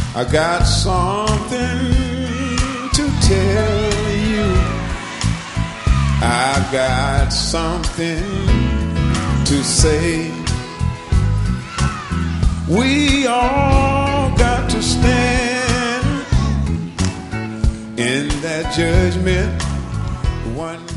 I got something to tell you. I got something to say. We all got to stand in that judgment one